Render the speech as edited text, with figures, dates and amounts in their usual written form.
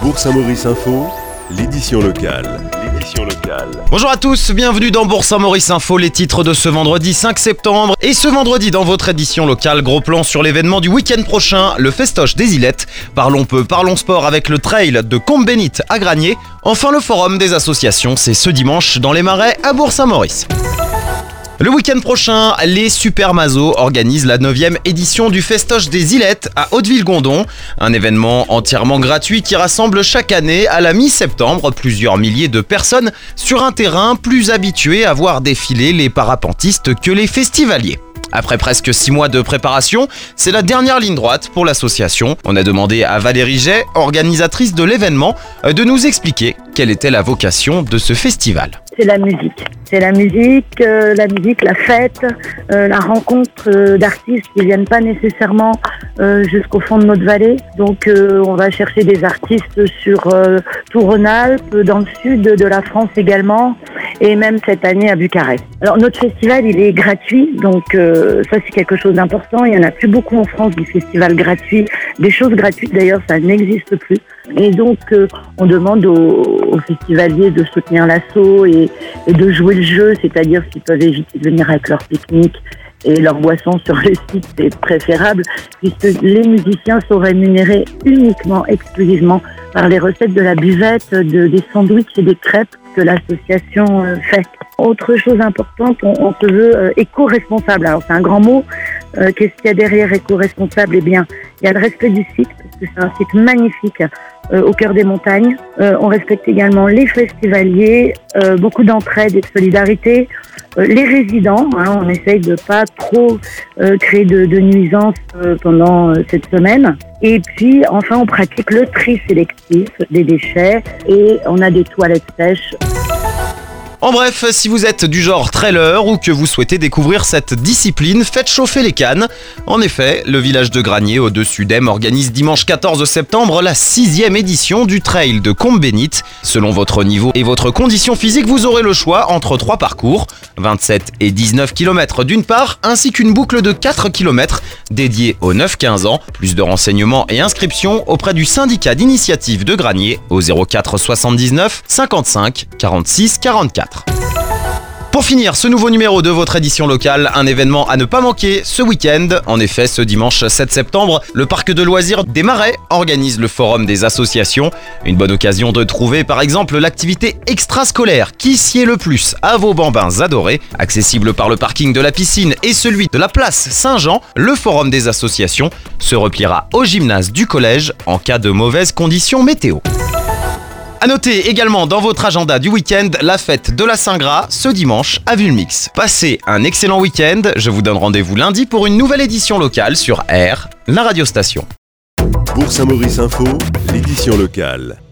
Bourg Saint-Maurice Info, l'édition locale. Bonjour à tous, bienvenue dans Bourg Saint-Maurice Info, les titres de ce vendredi 5 septembre. Et ce vendredi dans votre édition locale, gros plan sur l'événement du week-end prochain, le Festoche des Ilettes. Parlons peu, parlons sport avec le trail de Combénit à Granier. Enfin le forum des associations, c'est ce dimanche dans les Marais à Bourg Saint-Maurice. Le week-end prochain, les Super Mazos organisent la 9e édition du Festoche des Ilettes à Hauteville-Gondon. Un événement entièrement gratuit qui rassemble chaque année à la mi-septembre plusieurs milliers de personnes sur un terrain plus habitué à voir défiler les parapentistes que les festivaliers. Après presque 6 mois de préparation, c'est la dernière ligne droite pour l'association. On a demandé à Valérie Jay, organisatrice de l'événement, de nous expliquer quelle était la vocation de ce festival. C'est la musique. C'est la musique, la fête, la rencontre d'artistes qui viennent pas nécessairement jusqu'au fond de notre vallée. Donc on va chercher des artistes sur tout Rhône-Alpes, dans le sud de la France également, et même cette année à Bucarest. Alors notre festival, il est gratuit, donc ça c'est quelque chose d'important. Il y en a plus beaucoup en France des festivals gratuits, des choses gratuites d'ailleurs, ça n'existe plus. Et donc on demande aux festivaliers de soutenir l'assaut et de jouer le jeu, c'est-à-dire s'ils peuvent éviter de venir avec leur pique-nique et leur boisson sur le site, c'est préférable, puisque les musiciens sont rémunérés uniquement, exclusivement par les recettes de la buvette, des sandwichs et des crêpes que l'association fait. Autre chose importante, on se veut éco-responsable. Alors c'est un grand mot, qu'est-ce qu'il y a derrière éco-responsable ? Eh bien, il y a le respect du site, parce que c'est un site magnifique au cœur des montagnes. On respecte également les festivaliers, beaucoup d'entraide et de solidarité. Les résidents, on essaye de pas trop créer de nuisances pendant cette semaine. Et puis, enfin, on pratique le tri sélectif des déchets et on a des toilettes sèches. En bref, si vous êtes du genre trailer ou que vous souhaitez découvrir cette discipline, faites chauffer les cannes. En effet, le village de Granier, au-dessus d'Aime, organise dimanche 14 septembre la 6e édition du trail de Combénit. Selon votre niveau et votre condition physique, vous aurez le choix entre 3 parcours, 27 et 19 km d'une part, ainsi qu'une boucle de 4 km dédiée aux 9-15 ans. Plus de renseignements et inscriptions auprès du syndicat d'initiative de Granier au 04 79 55 46 44. Pour finir, ce nouveau numéro de votre édition locale, un événement à ne pas manquer ce week-end. En effet, ce dimanche 7 septembre, le parc de loisirs des Marais organise le forum des associations. Une bonne occasion de trouver par exemple l'activité extrascolaire qui sied le plus à vos bambins adorés. Accessible par le parking de la piscine et celui de la place Saint-Jean, le forum des associations se repliera au gymnase du collège en cas de mauvaises conditions météo. A noter également dans votre agenda du week-end la fête de la Saint-Gras ce dimanche à Vulmix. Passez un excellent week-end, je vous donne rendez-vous lundi pour une nouvelle édition locale sur R, la radiostation. Bourg Saint-Maurice Info, l'édition locale.